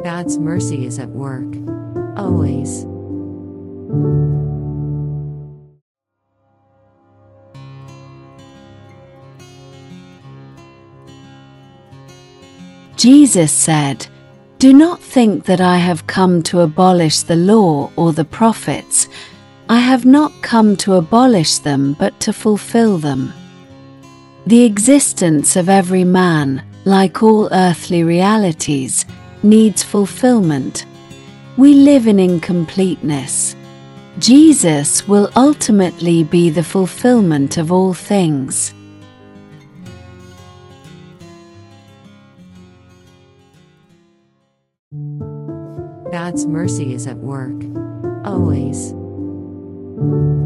God's mercy is at work, always. Jesus said, "Do not think that I have come to abolish the law or the prophets. I have not come to abolish them but to fulfill them." The existence of every man, like all earthly realities, needs fulfillment. We live in incompleteness. Jesus will ultimately be the fulfillment of all things. God's mercy is at work, always.